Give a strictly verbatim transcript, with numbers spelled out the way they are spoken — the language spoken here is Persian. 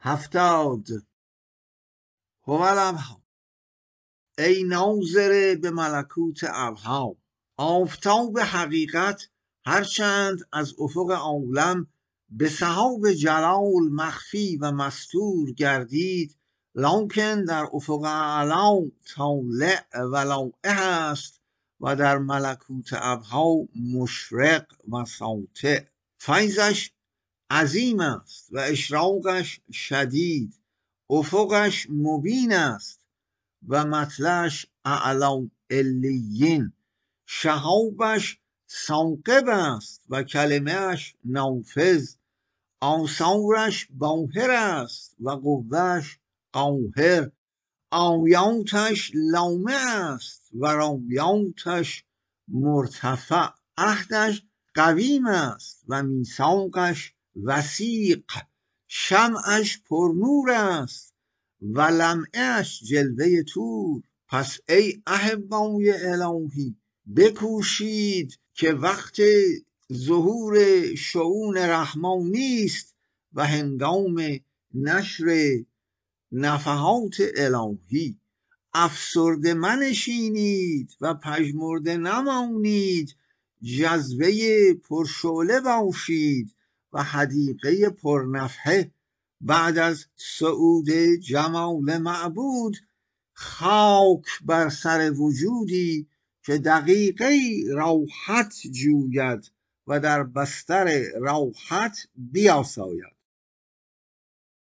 هفتاد هوالابها، ای ناظر به ملکوت ابها. آفتاب حقیقت هرچند از افق عالم به سحاب جلال مخفی و مستور گردید، لکن در افق اعلی طالع و لاح است و در ملکوت ابها مشرق و ساطع. فیضش عظیم است و اشراقش شدید، افقش مبین است و مطلعش اعلی علیین. شهابش ثاقب است و کلمه اش نافذ. آثارش باهر است و قوهش قاهر. آیاتش لامع است و رایاتش مرتفع. عهدش قویم است و میثاقش وثیق. شمعش پرنور است و لمعش جلوه طور. پس ای احبای الهی، بکوشید که وقت ظهور شؤون رحمانی است و هنگام نشر نفحات الهی. افسرده منشینید و پژمرده نمانید، جذبه پرشعله باشید و حدیقه پرنفحه. بعد از صعود جمال معبود، خاک بر سر وجودی که دقیقه راحت جوید و در بستر راحت بیاساید.